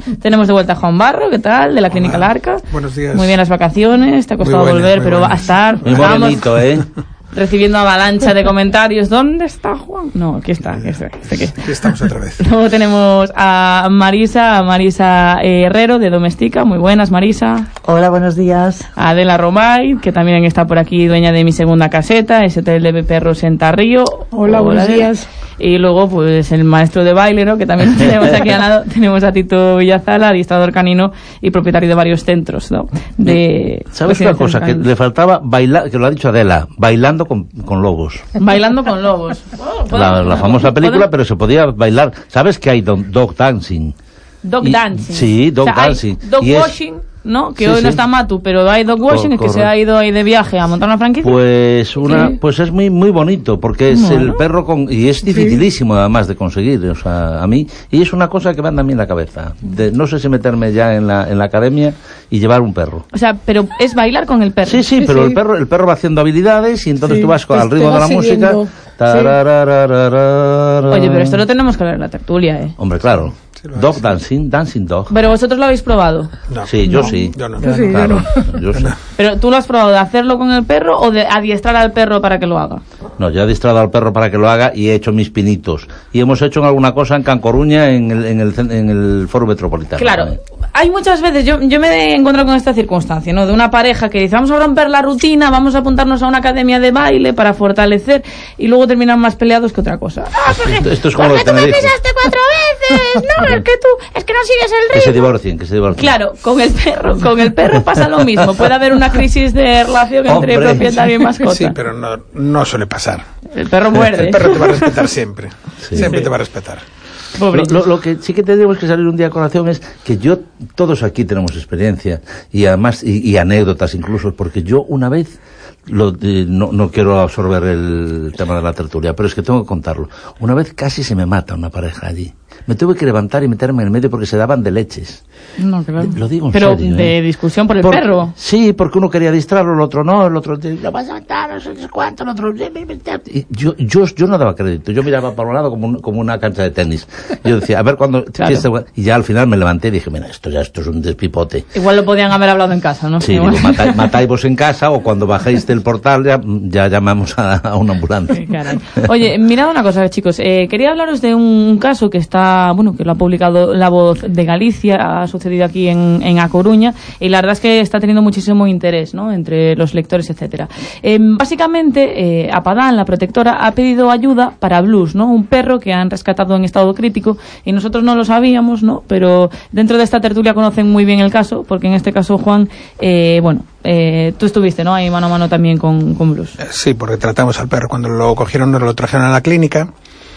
Tenemos de vuelta a Juan Barro, ¿qué tal? De la Clínica Larca. Buenos días. Muy bien las vacaciones, te ha costado volver, pero va a estar. Muy bonito, Recibiendo avalancha de comentarios. ¿Dónde está Juan? No, aquí está. Aquí estamos otra vez. Luego tenemos a Marisa Herrero, de Domestica. Muy buenas, Marisa. Hola, buenos días. A Adela Romay, que también está por aquí, dueña de Mi Segunda Caseta, ese hotel de perros en Tarrío. Hola, buenos días. Y luego, pues, el maestro de baile, ¿no? Que también tenemos aquí al lado. Tenemos a Tito Villazala, adiestrador canino y propietario de varios centros, ¿no? ¿Sabes una cosa? Que le faltaba bailar, que lo ha dicho Adela, bailando con lobos. Bailando con lobos. La famosa película, pero se podía bailar. ¿Sabes que hay dog dancing? Dog dancing. Sí, dog dancing. Dog washing, ¿no? Que sí, hoy no está Matu, pero hay dog washing, es que se ha ido ahí de viaje a montar una franquicia. Pues es muy muy bonito, porque es el perro y es dificilísimo además de conseguir, o sea, a mí, y es una cosa que me anda a mí en la cabeza. No sé si meterme ya en la academia y llevar un perro. O sea, pero es bailar con el perro. Sí, pero el perro va haciendo habilidades y entonces tú vas al ritmo de la música. Oye, pero esto lo tenemos que ver en la tertulia, ¿eh? Hombre, claro. Dog dancing dog. ¿Pero vosotros lo habéis probado? No. Sí, yo sí. Yo no. Yo sí. ¿Pero tú lo has probado de hacerlo con el perro o de adiestrar al perro para que lo haga? No, yo he adiestrado al perro para que lo haga y he hecho mis pinitos. Y hemos hecho alguna cosa en Can Coruña, en el Foro Metropolitano. Claro, hay muchas veces, yo me he encontrado con esta circunstancia, ¿no? De una pareja que dice, vamos a romper la rutina, vamos a apuntarnos a una academia de baile para fortalecer, y luego terminan más peleados que otra cosa. Esto es como lo que tú me pisaste 4 veces, no, es que no sigues el ritmo. Que se divorcien. Claro, con el perro pasa lo mismo. Puede haber una crisis de relación entre propietario y mascota. Sí, pero no suele pasar. El perro muerde. El perro te va a respetar siempre. Siempre te va a respetar. Lo que sí que tenemos que salir un día a colación es que todos aquí tenemos experiencia y además y anécdotas incluso, porque yo una vez no quiero absorber el tema de la tertulia, pero es que tengo que contarlo. Una vez casi se me mata una pareja allí. Me tuve que levantar y meterme en el medio porque se daban de leches. No, claro. Lo digo en pero serio. ¿de discusión por el perro? Sí, porque uno quería distraerlo, el otro no, el otro lo vas a matar, no sé cuánto, el otro... Y yo no daba crédito, yo miraba para un lado como una cancha de tenis. Yo decía, a ver cuándo... Claro. Y ya al final me levanté y dije, mira, esto es un despipote. Igual lo podían haber hablado en casa, ¿no? Sí, digo, matáis vos en casa o cuando bajáis del portal ya llamamos a una ambulancia. Sí, caray. Oye, mirad una cosa, chicos, quería hablaros de un caso que que lo ha publicado La Voz de Galicia, ha sucedido aquí en A Coruña, y la verdad es que está teniendo muchísimo interés, ¿no?, entre los lectores, etcétera. Básicamente, Apadán, la protectora, ha pedido ayuda para Blues, ¿no?, un perro que han rescatado en estado crítico, y nosotros no lo sabíamos, ¿no?, pero dentro de esta tertulia conocen muy bien el caso, porque en este caso, Juan, tú estuviste, ¿no?, ahí mano a mano también con Blues. Sí, porque tratamos al perro. Cuando lo cogieron, nos lo trajeron a la clínica.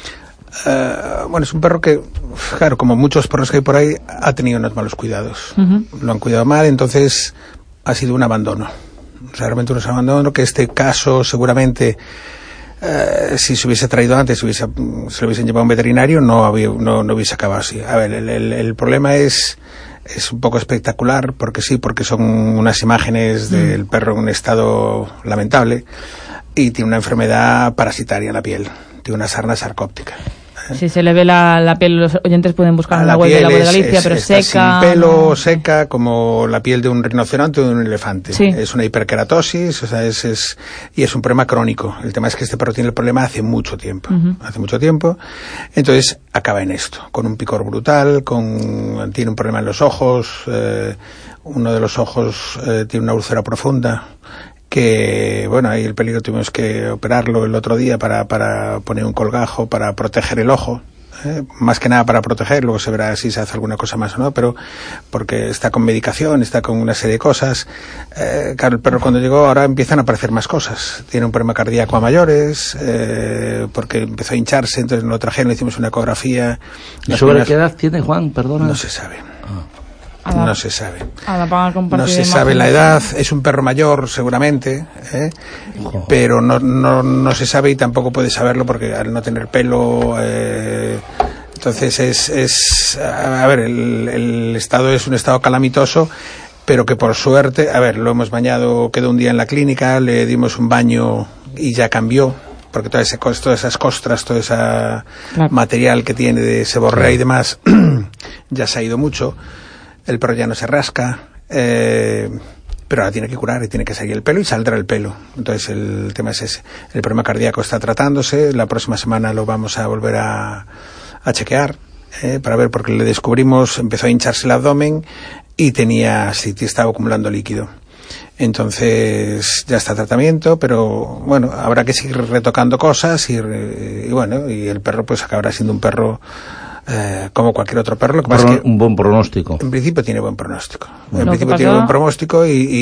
Es un perro que, claro, como muchos perros que hay por ahí, ha tenido unos malos cuidados. Lo han cuidado mal, entonces ha sido un abandono. Realmente un abandono que este caso seguramente, si se hubiese traído antes, se lo hubiesen llevado a un veterinario, no hubiese acabado así. A ver, el problema es un poco espectacular, porque son unas imágenes del perro en un estado lamentable y tiene una enfermedad parasitaria en la piel, tiene una sarna sarcóptica. Si se le ve la piel, los oyentes pueden buscar en la web de La Voz de Galicia, pero seca. Sin pelo, seca, como la piel de un rinoceronte o de un elefante. Sí. Es una hiperkeratosis, o sea, y es un problema crónico. El tema es que este perro tiene el problema hace mucho tiempo. Entonces acaba en esto, con un picor brutal, tiene un problema en los ojos, uno de los ojos tiene una úlcera profunda, que ahí el peligro tuvimos que operarlo el otro día para poner un colgajo para proteger el ojo, más que nada para proteger, luego se verá si se hace alguna cosa más o no, pero porque está con medicación, está con una serie de cosas. Claro, el perro cuando llegó ahora empiezan a aparecer más cosas, tiene un problema cardíaco a mayores, porque empezó a hincharse, entonces lo trajeron, hicimos una ecografía. ¿Y sobre qué edad tiene, Juan? Perdona. No se sabe. No se sabe. No se sabe la edad, es un perro mayor seguramente, pero no se sabe y tampoco puede saberlo porque al no tener pelo, entonces el estado es un estado calamitoso, pero que por suerte, lo hemos bañado, quedó un día en la clínica, le dimos un baño y ya cambió, porque todas esas costras, todo ese material que tiene de seborrea y demás, ya se ha ido mucho, el perro ya no se rasca, pero ahora tiene que curar y tiene que salir el pelo y saldrá el pelo. Entonces el tema es ese. El problema cardíaco está tratándose, la próxima semana lo vamos a volver a chequear, para ver, porque le descubrimos, empezó a hincharse el abdomen y estaba acumulando líquido. Entonces ya está tratamiento, pero bueno, habrá que seguir retocando cosas y bueno, y el perro pues acabará siendo un perro como cualquier otro perro. Lo que pasa es que un buen pronóstico. En principio tiene buen pronóstico. Tiene buen pronóstico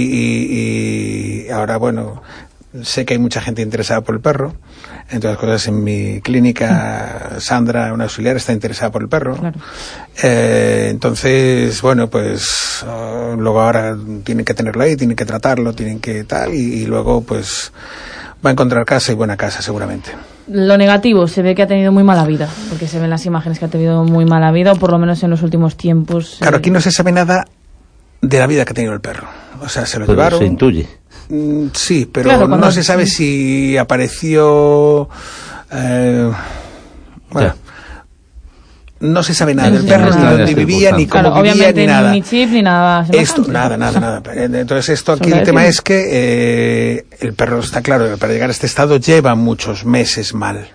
y ahora, bueno, sé que hay mucha gente interesada por el perro. Entre otras cosas, en mi clínica, Sandra, una auxiliar, está interesada por el perro. Claro. Entonces, bueno, pues luego ahora tienen que tenerlo ahí, tienen que tratarlo, tienen que tal, y luego pues va a encontrar casa y buena casa seguramente. Lo negativo, se ve que ha tenido muy mala vida, porque se ven las imágenes que ha tenido muy mala vida, o por lo menos en los últimos tiempos. Claro, aquí no se sabe nada de la vida que ha tenido el perro. O sea, se lo llevaron. Se intuye. Sí, pero claro, no se sabe si apareció... bueno, no se sabe nada del perro, ni dónde vivía, ni cómo vivía, ni nada. Ni chip, ni nada. Esto, nada. Entonces esto aquí el tema es que el perro, está claro, para llegar a este estado lleva muchos meses mal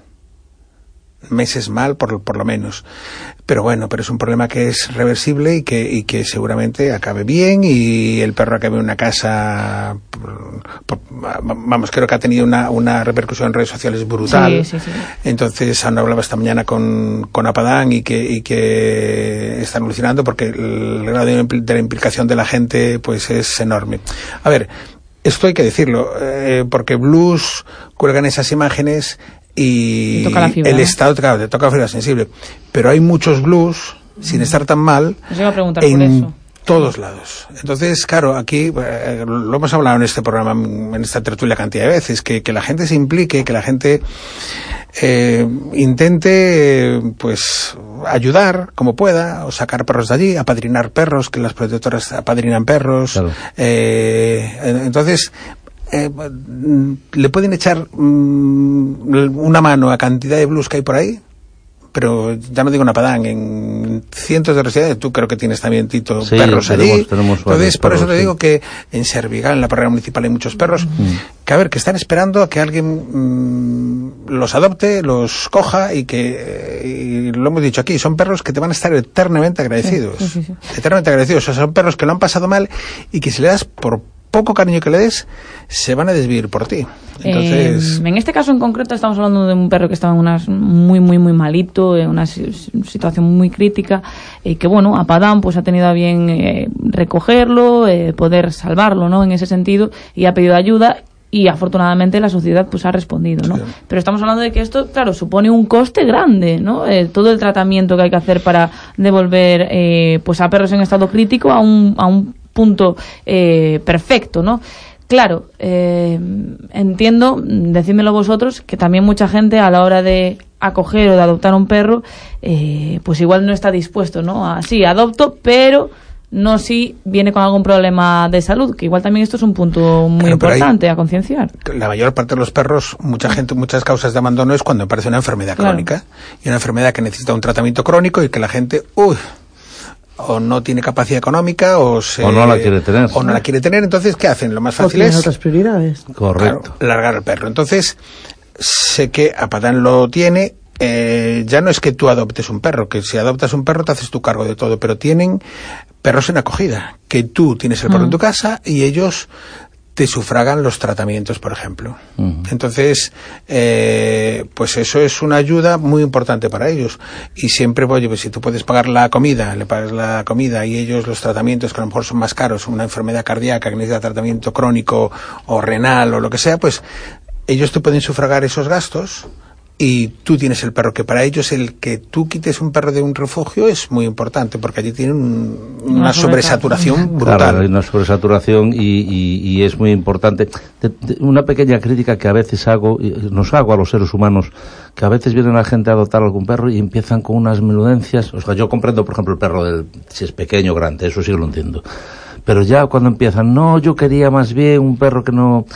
por lo menos, pero bueno, pero es un problema que es reversible y que seguramente acabe bien y el perro acabe en una casa, vamos, creo que ha tenido una repercusión en redes sociales brutal. Sí. Entonces Ana hablaba esta mañana con Apadán y que están alucinando porque el grado de la implicación de la gente pues es enorme. A ver, esto hay que decirlo, porque Blues cuelgan esas imágenes y toca la fibra, el ¿no? estado, claro, te toca la fibra sensible, pero hay muchos blues sin estar tan mal en todos lados. Entonces, claro, aquí lo hemos hablado en este programa, en esta tertulia cantidad de veces, que la gente se implique, que la gente intente pues ayudar como pueda, o sacar perros de allí, apadrinar perros, que las protectoras apadrinan perros. Claro. Entonces le pueden echar una mano a cantidad de blues que hay por ahí, pero ya no digo en Apadán, en cientos de residencias. Tú creo que tienes también, Tito, perros allí. Entonces, por eso te digo que en Servigal, en la parroquia municipal, hay muchos perros que, a ver, que están esperando a que alguien los adopte, los coja y y lo hemos dicho aquí, son perros que te van a estar eternamente agradecidos. Sí. Eternamente agradecidos. O sea, son perros que lo han pasado mal y que si le das por poco cariño que le des, se van a desvivir por ti. Entonces, en este caso en concreto estamos hablando de un perro que estaba en una muy malito, en una situación muy crítica, que bueno, Apadán pues ha tenido a bien recogerlo, poder salvarlo, ¿no? En ese sentido, y ha pedido ayuda. Y afortunadamente la sociedad pues ha respondido, ¿no? Sí. Pero estamos hablando de que esto, claro, supone un coste grande, ¿no? Todo el tratamiento que hay que hacer para devolver pues a perros en estado crítico a un punto perfecto, ¿no? Claro, entiendo, decídmelo vosotros, que también mucha gente a la hora de acoger o de adoptar un perro, pues igual no está dispuesto, ¿no? Sí, adopto, pero no si viene con algún problema de salud, que igual también esto es un punto muy importante a concienciar. La mayor parte de los perros, muchas causas de abandono es cuando aparece una enfermedad crónica, y una enfermedad que necesita un tratamiento crónico y que la gente, o no tiene capacidad económica o no la quiere tener. O no la quiere tener, entonces ¿qué hacen? Lo más fácil es otras prioridades. Correcto. Claro, largar al perro. Entonces, sé que Apadán lo tiene. Ya no es que tú adoptes un perro, que si adoptas un perro te haces tu cargo de todo, pero tienen perros en acogida, que tú tienes el perro en tu casa y ellos te sufragan los tratamientos, por ejemplo. Entonces, pues eso es una ayuda muy importante para ellos. Y siempre, oye, pues si tú puedes pagar la comida, le pagas la comida y ellos los tratamientos, que a lo mejor son más caros, una enfermedad cardíaca que necesita tratamiento crónico o renal o lo que sea, pues ellos te pueden sufragar esos gastos. Y tú tienes el perro, que para ellos el que tú quites un perro de un refugio es muy importante, porque allí tienen una sobresaturación brutal. Claro, hay una sobresaturación y es muy importante. Una pequeña crítica que a veces nos hago a los seres humanos, que a veces viene la gente a adoptar algún perro y empiezan con unas menudencias. O sea, yo comprendo, por ejemplo, el perro si es pequeño o grande, eso sí lo entiendo. Pero ya cuando empiezan, no, yo quería más bien un perro que no...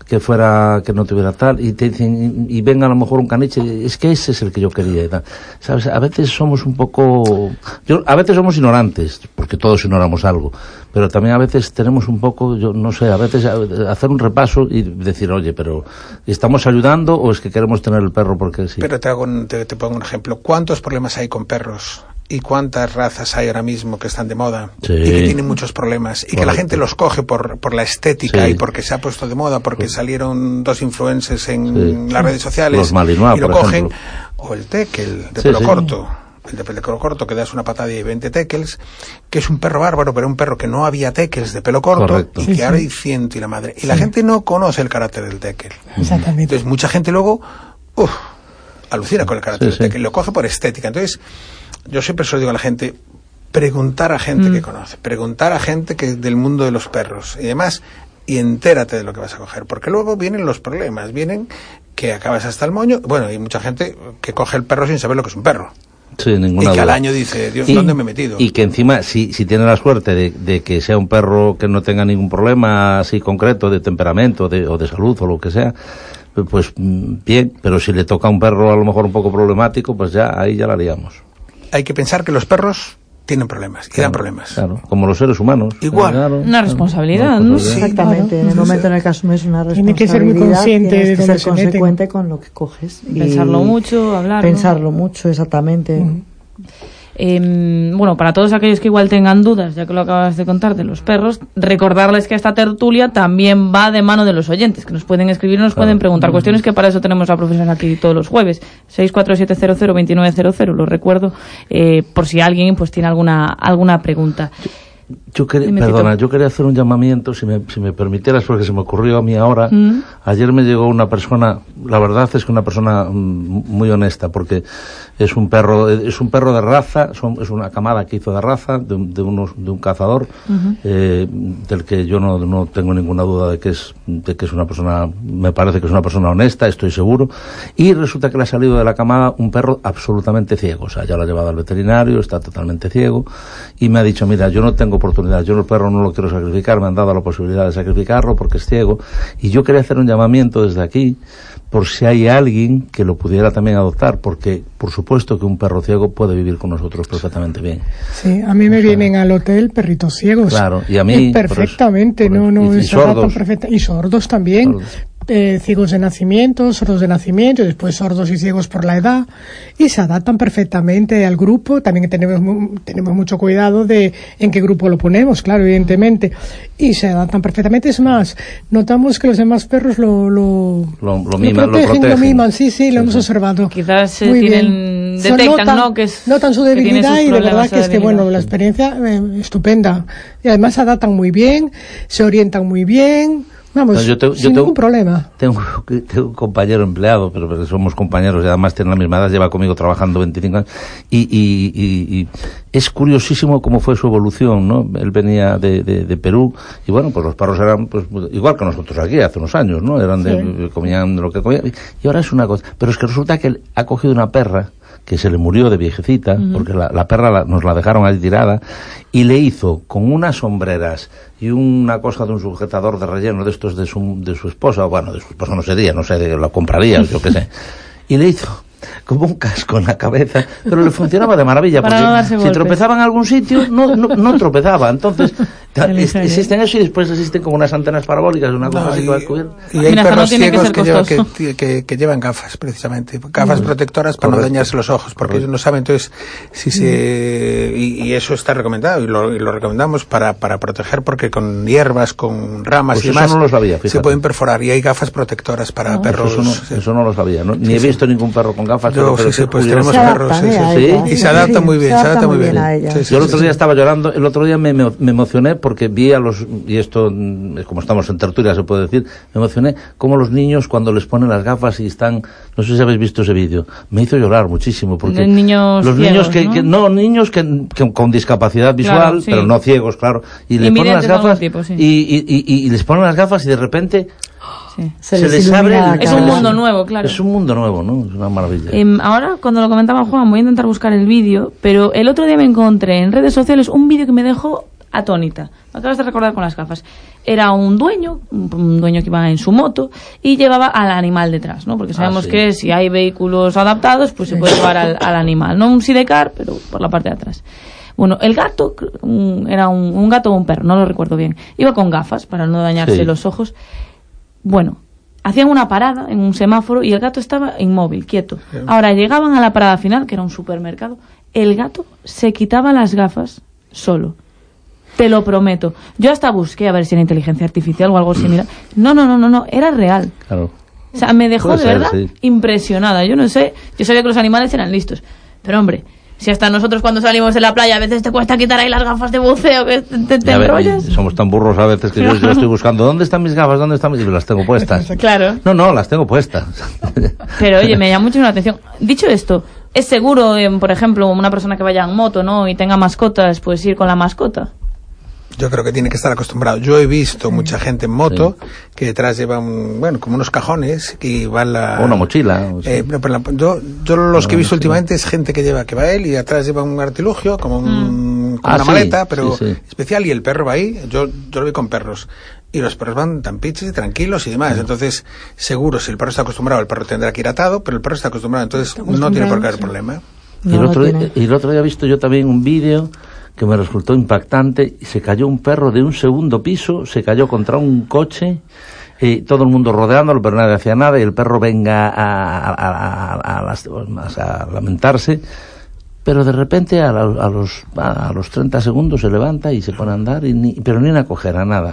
que no tuviera tal, y te dicen, y venga a lo mejor un caniche, es que ese es el que yo quería y tal. ¿Sabes? A veces somos un poco, a veces somos ignorantes, porque todos ignoramos algo, pero también a veces tenemos un poco, yo no sé, a veces hacer un repaso y decir, oye, pero ¿estamos ayudando o es que queremos tener el perro porque sí? Pero te pongo un ejemplo. ¿Cuántos problemas hay con perros? ¿Y cuántas razas hay ahora mismo que están de moda? Sí. Y que tienen muchos problemas. Y que la gente los coge por la estética y porque se ha puesto de moda, porque salieron 2 influencers en las redes sociales. Los Malinois, y lo por cogen. ejemplo. O el teckel de pelo corto. El de pelo corto, que das una patada y 20 teckels, que es un perro bárbaro, pero un perro que no había teckels de pelo corto. Correcto. Y que ahora hay 100 y la madre. Y la gente no conoce el carácter del teckel. Exactamente. Entonces mucha gente luego alucina con el carácter del teckel, lo coge por estética. Entonces yo siempre se lo digo a la gente, preguntar a gente que conoce, preguntar a gente que del mundo de los perros y demás, y entérate de lo que vas a coger, porque luego vienen los problemas, vienen que acabas hasta el moño. Bueno, hay mucha gente que coge el perro sin saber lo que es un perro. Sí, ninguna y que duda. al año dice, Dios, ¿dónde me he metido? Y que encima, si tiene la suerte de que sea un perro que no tenga ningún problema así concreto de temperamento o de salud o lo que sea, pues bien, pero si le toca a un perro a lo mejor un poco problemático, pues ya ahí ya la liamos. Hay que pensar que los perros tienen problemas, y dan problemas. Claro, como los seres humanos. Igual. Claro, Una responsabilidad, ¿no? Sí, Exactamente, claro. en el momento en el que asumes una responsabilidad, Tiene que ser muy consciente tienes de que dónde ser se meten. consecuente con lo que coges. Pensarlo mucho, hablarlo. Pensarlo mucho, exactamente. Bueno, para todos aquellos que igual tengan dudas, ya que lo acabas de contar, de los perros, recordarles que esta tertulia también va de mano de los oyentes, que nos pueden escribir, nos pueden preguntar cuestiones, que para eso tenemos a profesor aquí todos los jueves. 647002900, lo recuerdo, por si alguien pues tiene alguna pregunta. Yo quería hacer un llamamiento, si me permitieras, porque se me ocurrió a mí ahora. Ayer me llegó una persona, la verdad es que una persona muy honesta, porque es un perro de raza, es una camada que hizo de raza, de un cazador, del que yo no tengo ninguna duda de que es una persona, me parece que es una persona honesta, estoy seguro, y resulta que le ha salido de la camada un perro absolutamente ciego, o sea, ya lo ha llevado al veterinario, está totalmente ciego, y me ha dicho, mira, yo no tengo oportunidad, yo el perro no lo quiero sacrificar, me han dado la posibilidad de sacrificarlo porque es ciego, y yo quería hacer un llamamiento desde aquí por si hay alguien que lo pudiera también adoptar, porque por supuesto que un perro ciego puede vivir con nosotros perfectamente bien. Sí, a mí me vienen al hotel perritos ciegos. Claro, y a mí perfectamente, y sordos. Y sordos también. Ciegos de nacimiento, sordos de nacimiento, y después sordos y ciegos por la edad, y se adaptan perfectamente al grupo. También tenemos mucho cuidado de en qué grupo lo ponemos, claro, evidentemente, y se adaptan perfectamente. Es más, notamos que los demás perros lo miman, sí, lo hemos observado. Quizás muy detectan, notan su debilidad, y de verdad que es que, bueno, la experiencia estupenda. Y además se adaptan muy bien, se orientan muy bien. Vamos, sin ningún problema. Tengo un compañero empleado, pero somos compañeros y además tiene la misma edad, lleva conmigo trabajando 25 años, y es curiosísimo cómo fue su evolución, ¿no? Él venía de Perú, y bueno, pues los perros eran pues igual que nosotros aquí hace unos años, ¿no? Comían lo que comían, y ahora es una cosa, pero es que resulta que él ha cogido una perra que se le murió de viejecita, porque la perra nos la dejaron ahí tirada, y le hizo con unas sombreras y una cosa de un sujetador de relleno de estos de su esposa, bueno, de su esposa no sería, no sé, lo compraría, yo qué sé, y le hizo como un casco en la cabeza, pero le funcionaba de maravilla, porque si tropezaba en algún sitio, no tropezaba. Entonces, existen eso, y después existen como unas antenas parabólicas, una cosa así que va a cubrir. Y hay perros ciegos que llevan gafas, precisamente, gafas protectoras para no dañarse los ojos, porque ellos no saben. Entonces, y eso está recomendado, y lo recomendamos para proteger, porque con hierbas, con ramas y demás, eso no lo sabía, se pueden perforar, y hay gafas protectoras para perros. Eso no lo sabía, ¿no? Ni he visto ningún perro con gafas. Pues tenemos perros, y se adapta muy bien, Yo el otro día estaba llorando, el otro día me emocioné porque vi y esto, como estamos en tertulia se puede decir, me emocioné como los niños cuando les ponen las gafas y están, no sé si habéis visto ese vídeo, me hizo llorar muchísimo, porque los niños niños ciegos, niños que con discapacidad visual, claro, pero no ciegos, claro, y le ponen las gafas y les ponen las gafas y de repente se les abre es un mundo nuevo, claro. Es un mundo nuevo, ¿no? Es una maravilla. Ahora, cuando lo comentaba Juan, voy a intentar buscar el vídeo, pero el otro día me encontré en redes sociales un vídeo que me dejó atónita. Me acabas de recordar con las gafas. Era un dueño que iba en su moto y llevaba al animal detrás, ¿no? Porque sabemos que si hay vehículos adaptados, pues se puede llevar al animal. No un sidecar, pero por la parte de atrás. Bueno, el gato, era un gato o un perro, no lo recuerdo bien. Iba con gafas para no dañarse los ojos. Bueno, hacían una parada en un semáforo y el gato estaba inmóvil, quieto. Ahora llegaban a la parada final, que era un supermercado. El gato se quitaba las gafas solo. Te lo prometo. Yo hasta busqué a ver si era inteligencia artificial o algo similar. No, era real. Claro. O sea, me dejó de verdad impresionada. Yo no sé, yo sabía que los animales eran listos. Pero hombre, si hasta nosotros cuando salimos de la playa a veces te cuesta quitar ahí las gafas de buceo, que te enrollas. Somos tan burros a veces que yo estoy buscando ¿dónde están mis gafas? ¿Dónde están mis? Y las tengo puestas. Claro. No, las tengo puestas. Pero oye, me llama mucho la atención. Dicho esto, ¿es seguro, por ejemplo, una persona que vaya en moto, ¿no? Y tenga mascotas, pues ir con la mascota? Yo creo que tiene que estar acostumbrado. Yo he visto mucha gente en moto que detrás lleva como unos cajones y va o una mochila. Yo los que he visto últimamente es gente que va él y atrás lleva un artilugio como una maleta, pero especial, y el perro va ahí. Yo lo vi con perros. Y los perros van tan piches y tranquilos y demás. Entonces, seguro, si el perro está acostumbrado, el perro tendrá que ir atado, pero el perro está acostumbrado, entonces no tiene por qué haber problema. Y el otro día he visto yo también un vídeo que me resultó impactante. Se cayó un perro de un segundo piso, se cayó contra un coche, y todo el mundo rodeándolo, pero nadie hacía nada, y el perro venga a lamentarse, pero de repente a los 30 segundos se levanta y se pone a andar, pero ni a coger a nada.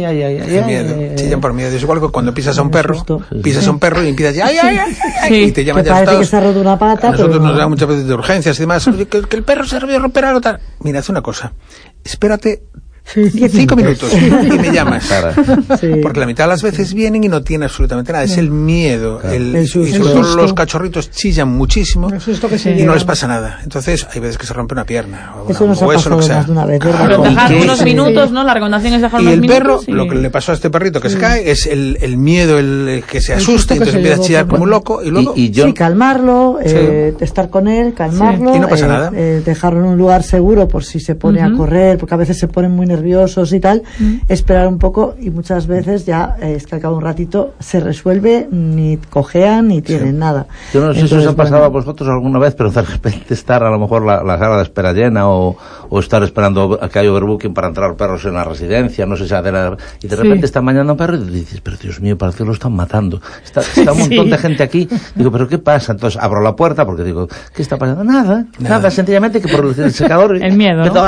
Chillan por miedo. Es igual que cuando pisas a un perro, y empiezas y te llaman que ya parece todos. que se ha roto una pata. A nosotros nos da muchas veces de urgencias y demás. Oye, que el perro se ha romper algo tal. Mira, haz una cosa. Espérate 5 minutos y me llamas. Porque la mitad de las veces vienen y no tiene absolutamente nada. Es el miedo. Y sobre todo los cachorritos chillan muchísimo y no les pasa nada. Entonces hay veces que se rompe una pierna o eso nos ha pasado más de una vez. Dejar unos minutos, ¿no? La recomendación es dejar unos minutos. Y el perro, lo que le pasó a este perrito que se cae es el miedo, el que se asusta y entonces empieza a chillar como un loco y luego... Sí, calmarlo, estar con él, calmarlo. Y no pasa nada. Dejarlo en un lugar seguro por si se pone a correr, porque a veces se ponen muy nerviosos y tal, esperar un poco, y muchas veces ya es que al cabo de un ratito se resuelve, ni cojean ni tienen nada. Yo no sé si os ha pasado a vosotros alguna vez, pero de repente estar a lo mejor la sala de espera llena o estar esperando a que haya overbooking para entrar perros en la residencia, no sé si y de repente está mañana un perro y dices, pero Dios mío, parece que lo están matando. Está un montón de gente aquí. Digo, ¿pero qué pasa? Entonces abro la puerta porque digo, ¿qué está pasando? Nada, sencillamente que por el secador... El miedo, ¿no?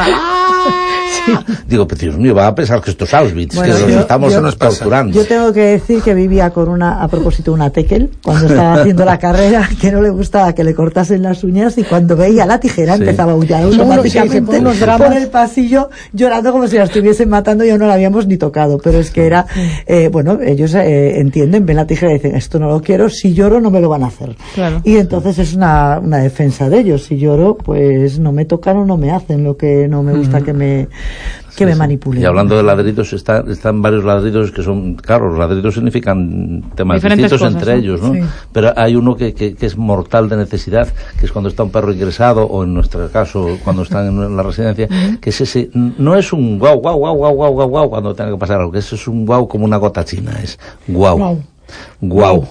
Digo, pero Dios mío, va a pensar que esto es Auschwitz, que los estamos torturando. Yo tengo que decir que vivía con a propósito, una Tekel, cuando estaba haciendo la carrera, que no le gustaba que le cortasen las uñas, y cuando veía la tijera empezaba a aullar automáticamente por el pasillo, llorando como si la estuviesen matando, y aún no la habíamos ni tocado, pero es que era, ellos entienden, ven la tijera y dicen, esto no lo quiero, si lloro no me lo van a hacer. Claro. Y entonces es una defensa de ellos. Si lloro, pues no me tocan o no me hacen lo que no me gusta que me manipulen. Y hablando de ladridos, están varios ladridos que son, claro, los ladridos significan temas distintos entre ellos, ¿no? Sí. Pero hay uno que es mortal de necesidad, que es cuando está un perro ingresado, o en nuestro caso, cuando están en la residencia, que es ese, no es un guau, guau, guau, guau, guau, guau, guau, cuando tenga que pasar algo, que eso es un guau como una gota china, es guau. Guau.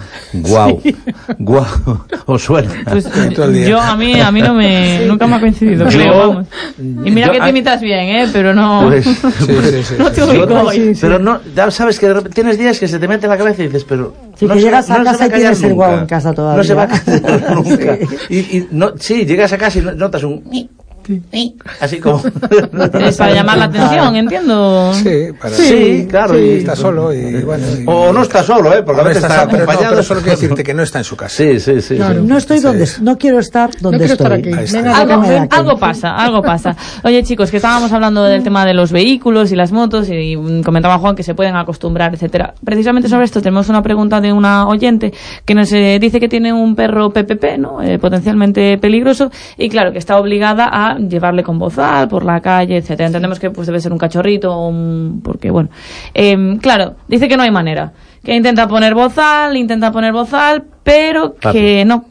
¿Os suena? Pues, yo a mí no nunca me ha coincidido, creo, vamos. Y mira que te imitas bien, pero no. Pues, no te ubico hoy. Pero no, ya sabes que de repente tienes días que se te mete en la cabeza y dices, pero sí, que llegas a casa y tienes el guau en casa todavía. No se va a callar nunca. Sí, llegas a casa y notas un así como es para llamar la atención, entiendo. Sí, claro, y está solo y bueno, o no está solo, porque a veces está acompañado, pero solo quiero decirte que no está en su casa. Sí. Claro. No estoy no quiero estar donde estoy. Algo pasa. Oye, chicos, que estábamos hablando del tema de los vehículos y las motos, y comentaba Juan que se pueden acostumbrar, etcétera. Precisamente sobre esto tenemos una pregunta de una oyente que nos dice que tiene un perro PPP, ¿no? Potencialmente peligroso, y claro, que está obligada a llevarle con bozal por la calle, etcétera. Entendemos que pues debe ser un cachorrito porque bueno, claro, dice que no hay manera, que intenta poner bozal, pero que no.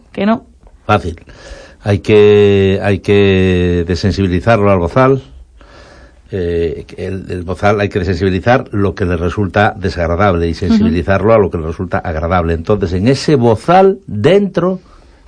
Fácil. Hay que desensibilizarlo al bozal, el bozal hay que sensibilizar lo que le resulta desagradable y sensibilizarlo a lo que le resulta agradable. Entonces, en ese bozal, dentro,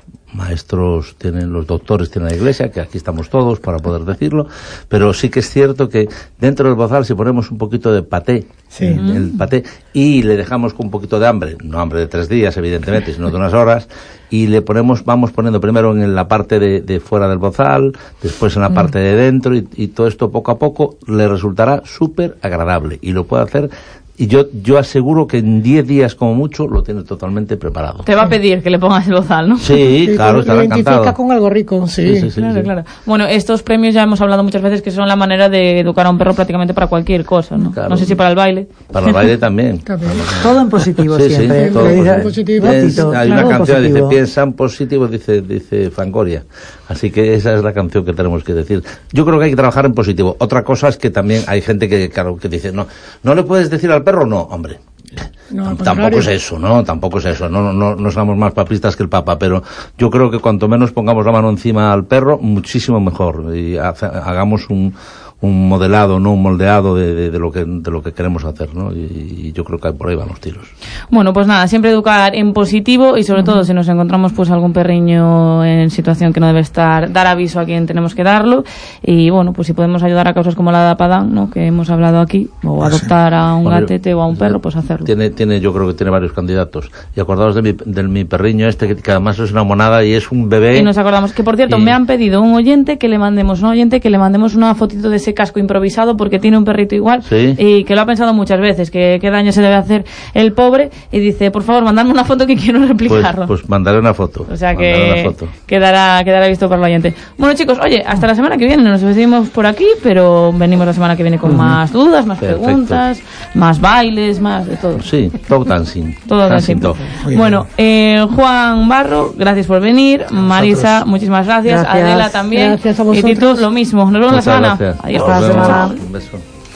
maestros tienen, los doctores tienen la iglesia, que aquí estamos todos para poder decirlo, pero sí que es cierto que dentro del bozal, si ponemos un poquito de paté, el paté, y le dejamos con un poquito de hambre, no hambre de 3 días, evidentemente, sino de unas horas, y le ponemos, vamos poniendo primero en la parte de fuera del bozal, después en la parte de dentro, y todo esto poco a poco le resultará súper agradable, y lo puede hacer. Y yo aseguro que en 10 días como mucho lo tiene totalmente preparado. Te va a pedir que le pongas el bozal, ¿no? Sí, claro, estará encantado. Identifica con algo rico, sí. Claro. Bueno, estos premios ya hemos hablado muchas veces que son la manera de educar a un perro prácticamente para cualquier cosa, ¿no? Claro. No sé si para el baile. Para el baile también. Todo en positivo siempre. Todo en positivo. Hay una canción que dice, piensa en positivo, dice Fangoria. Así que esa es la canción que tenemos que decir. Yo creo que hay que trabajar en positivo. Otra cosa es que también hay gente que, claro, que dice, no le puedes decir al perro no, hombre. No, tampoco es eso, ¿no? Tampoco es eso. No somos más papistas que el Papa, pero yo creo que cuanto menos pongamos la mano encima al perro, muchísimo mejor. Y hagamos un modelado, no un moldeado de lo que queremos hacer, ¿no? Y yo creo que por ahí van los tiros. Bueno, pues nada, siempre educar en positivo y sobre todo si nos encontramos pues algún perriño en situación que no debe estar, dar aviso a quien tenemos que darlo y bueno, pues si podemos ayudar a causas como la de Apadán, ¿no? Que hemos hablado aquí, o adoptar a un gatete o a un perro, pues hacerlo. Yo creo que tiene varios candidatos. Y acordaos de mi perriño que además es una monada y es un bebé. Y nos acordamos que, por cierto, me han pedido un oyente que le mandemos una fotito de ese casco improvisado porque tiene un perrito igual y que lo ha pensado muchas veces, que qué daño se debe hacer el pobre y dice, por favor, mandadme una foto que quiero replicarlo. Pues mandaré una foto. O sea que quedará visto por el oyente. Bueno, chicos, oye, hasta la semana que viene nos despedimos por aquí, pero venimos la semana que viene con más dudas, más preguntas, más bailes, más de todo. Sí, todo dancing. Todo dancing. Bueno, Juan Barro, gracias por venir. Marisa, muchísimas gracias. Adela también. Gracias a vosotros. Y Tito, lo mismo. Nos vemos la semana. Gracias. Adiós. Un beso.